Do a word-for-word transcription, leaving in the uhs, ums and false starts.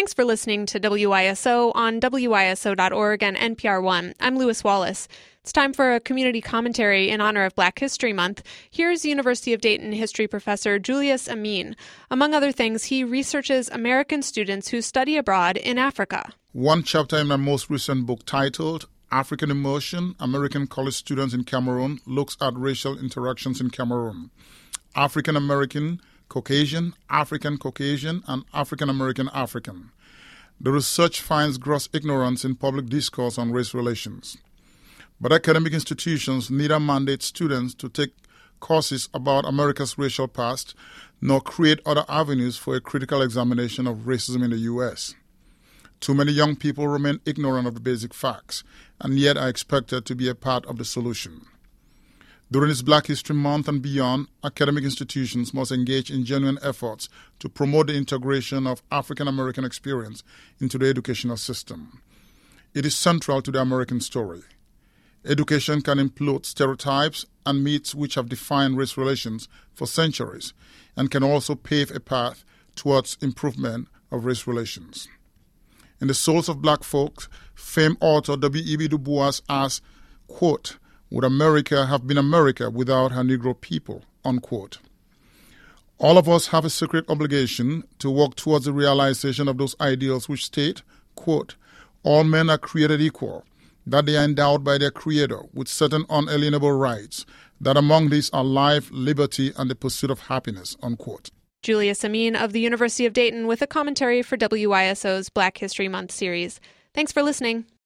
Thanks for listening to W I S O on W I S O dot org and N P R One. I'm Lewis Wallace. It's time for a community commentary in honor of Black History Month. Here's University of Dayton history professor Julius Amin. Among other things, he researches American students who study abroad in Africa. One chapter in my most recent book titled African Immersion, American College Students in Cameroon looks at racial interactions in Cameroon. African American, Caucasian, African Caucasian, and African American African. The research finds gross ignorance in public discourse on race relations. But academic institutions neither mandate students to take courses about America's racial past, nor create other avenues for a critical examination of racism in the U S. Too many young people remain ignorant of the basic facts, and yet are expected to be a part of the solution. During this Black History Month and beyond, academic institutions must engage in genuine efforts to promote the integration of African American experience into the educational system. It is central to the American story. Education can implode stereotypes and myths which have defined race relations for centuries, and can also pave a path towards improvement of race relations. In The Souls of Black Folk, famed author W E B Du Bois asks, quote, "Would America have been America without her Negro people?" Unquote. All of us have a sacred obligation to work towards the realization of those ideals which state, quote, "All men are created equal, that they are endowed by their Creator with certain unalienable rights, that among these are life, liberty, and the pursuit of happiness," unquote. Julius Amin of the University of Dayton with a commentary for W I S O's Black History Month series. Thanks for listening.